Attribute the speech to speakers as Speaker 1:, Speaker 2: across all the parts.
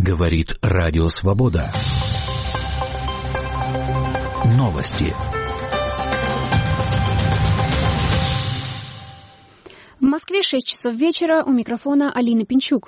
Speaker 1: Говорит Радио Свобода. Новости.
Speaker 2: В Москве 6 часов вечера. У микрофона Алина Пинчук.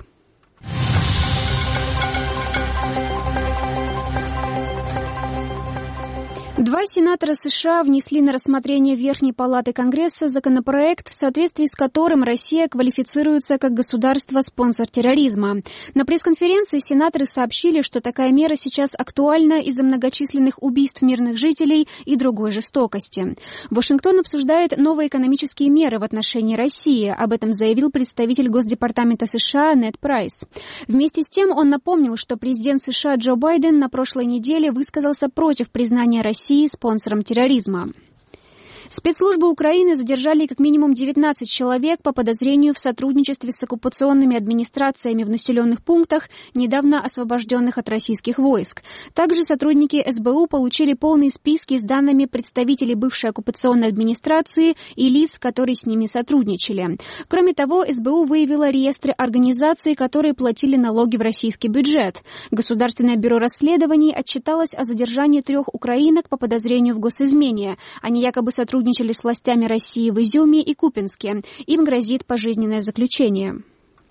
Speaker 2: Два сенатора США внесли на рассмотрение Верхней Палаты Конгресса законопроект, в соответствии с которым Россия квалифицируется как государство-спонсор терроризма. На пресс-конференции сенаторы сообщили, что такая мера сейчас актуальна из-за многочисленных убийств мирных жителей и другой жестокости. Вашингтон обсуждает новые экономические меры в отношении России. Об этом заявил представитель Госдепартамента США Нед Прайс. Вместе с тем он напомнил, что президент США Джо Байден на прошлой неделе высказался против признания России спонсором терроризма. Спецслужбы Украины задержали как минимум 19 человек по подозрению в сотрудничестве с оккупационными администрациями в населенных пунктах, недавно освобожденных от российских войск. Также сотрудники СБУ получили полные списки с данными представителей бывшей оккупационной администрации и лиц, которые с ними сотрудничали. Кроме того, СБУ выявила реестры организаций, которые платили налоги в российский бюджет. Государственное бюро расследований отчиталось о задержании 3 украинок по подозрению в госизмене. Они якобы сотрудничали с властями России в Изюме и Купянске. Им грозит пожизненное заключение.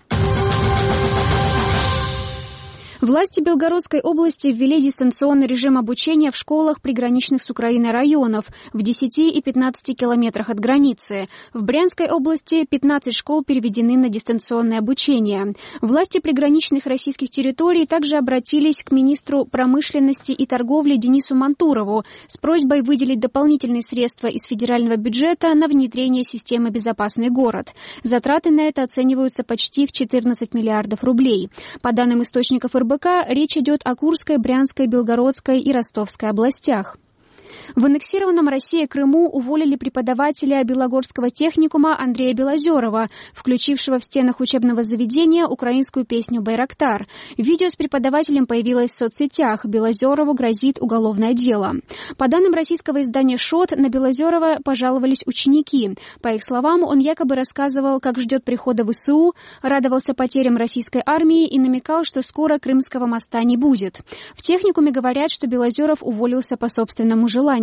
Speaker 2: Власти Белгородской области ввели дистанционный режим обучения в школах приграничных с Украиной районов в 10 и 15 километрах от границы. В Брянской области 15 школ переведены на дистанционное обучение. Власти приграничных российских территорий также обратились к министру промышленности и торговли Денису Мантурову с просьбой выделить дополнительные средства из федерального бюджета на внедрение системы «Безопасный город». Затраты на это оцениваются почти в 14 миллиардов рублей. По данным источников РБК, речь идет о Курской, Брянской, Белгородской и Ростовской областях. В аннексированном Россией Крыму уволили преподавателя Белогорского техникума Андрея Белозерова, включившего в стенах учебного заведения украинскую песню «Байрактар». Видео с преподавателем появилось в соцсетях. Белозерову грозит уголовное дело. По данным российского издания «Шот», на Белозерова пожаловались ученики. По их словам, он якобы рассказывал, как ждет прихода ВСУ, радовался потерям российской армии и намекал, что скоро Крымского моста не будет. В техникуме говорят, что Белозеров уволился по собственному желанию.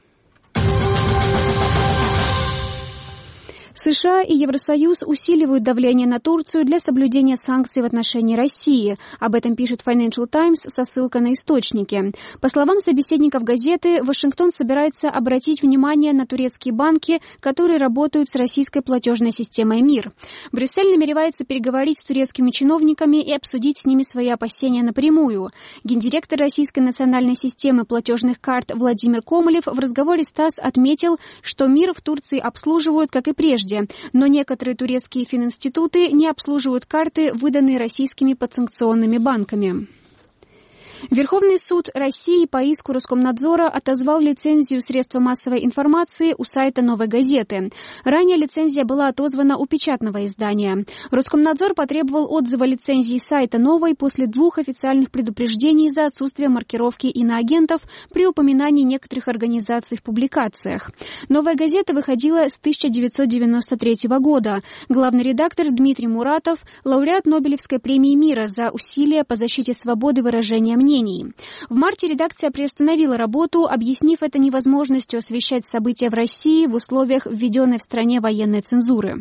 Speaker 2: США и Евросоюз усиливают давление на Турцию для соблюдения санкций в отношении России. Об этом пишет Financial Times со ссылкой на источники. По словам собеседников газеты, Вашингтон собирается обратить внимание на турецкие банки, которые работают с российской платежной системой МИР. Брюссель намеревается переговорить с турецкими чиновниками и обсудить с ними свои опасения напрямую. Гендиректор Российской национальной системы платежных карт Владимир Комолев в разговоре с ТАСС отметил, что МИР в Турции обслуживают, как и прежде, но некоторые турецкие фининституты не обслуживают карты, выданные российскими подсанкционными банками. Верховный суд России по иску Роскомнадзора отозвал лицензию средства массовой информации у сайта «Новой газеты». Ранее лицензия была отозвана у печатного издания. Роскомнадзор потребовал отзыва лицензии сайта «Новой» после 2 официальных предупреждений за отсутствие маркировки иноагентов при упоминании некоторых организаций в публикациях. «Новая газета» выходила с 1993 года. Главный редактор Дмитрий Муратов – лауреат Нобелевской премии мира за усилия по защите свободы выражения мнений. В марте редакция приостановила работу, объяснив это невозможностью освещать события в России в условиях введенной в стране военной цензуры.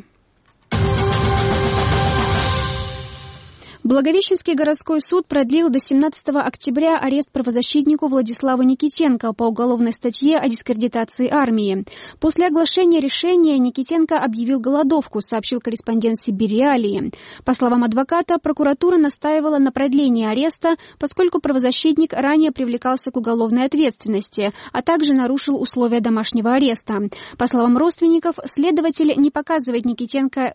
Speaker 2: Благовещенский городской суд продлил до 17 октября арест правозащитнику Владиславу Никитенко по уголовной статье о дискредитации армии. После оглашения решения Никитенко объявил голодовку, сообщил корреспондент Сибирь-Реалии. По словам адвоката, прокуратура настаивала на продлении ареста, поскольку правозащитник ранее привлекался к уголовной ответственности, а также нарушил условия домашнего ареста. По словам родственников, следователь не показывает Никитенко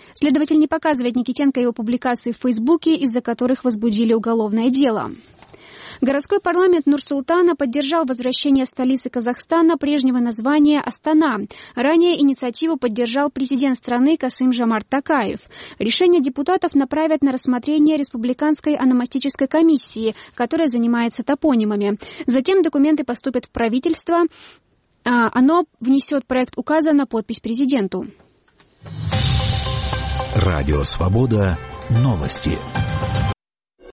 Speaker 2: его публикации в Фейсбуке, из-за которых возбудили уголовное дело. Городской парламент Нур-Султана поддержал возвращение столицы Казахстана прежнего названия Астана. Ранее инициативу поддержал президент страны Касым-Жомарт Токаев. Решение депутатов направят на рассмотрение Республиканской ономастической комиссии, которая занимается топонимами. Затем документы поступят в правительство. Оно внесет проект указа на подпись президенту.
Speaker 1: Радио Свобода. Новости.